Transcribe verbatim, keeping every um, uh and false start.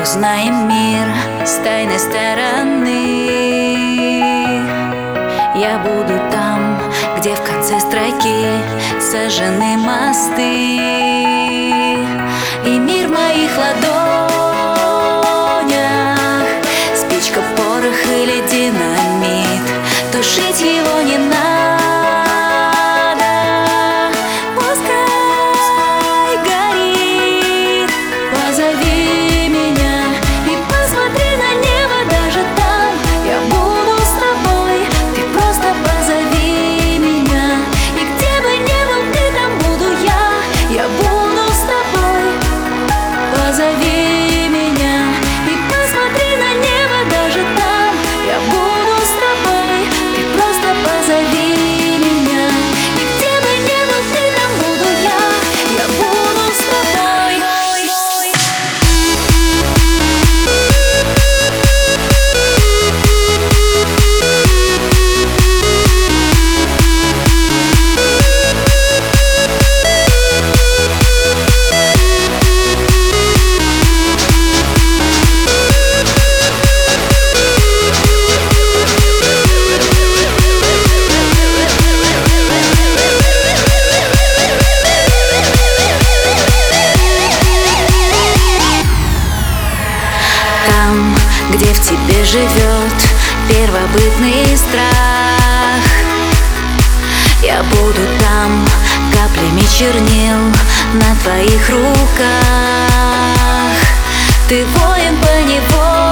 узнаем мир с тайной стороны. Я буду там, где в конце строки сожжены мосты, и мир в моих ладонях. Спичка, порох или динамит, тушить его не надо. Пускай горит, позови меня и посмотри на небо. Даже там я буду с тобой. Ты просто позови меня, и где бы ни был ты, там буду я. Я буду с тобой. Позови меня и посмотри на небо. Даже там я буду с тобой. Ты просто позови меня, и где бы ни был ты, там буду я. Я буду с тобой. Там, где в тебе живет первобытный страх, я буду там каплями чернил на твоих руках. Ты воин поневоле,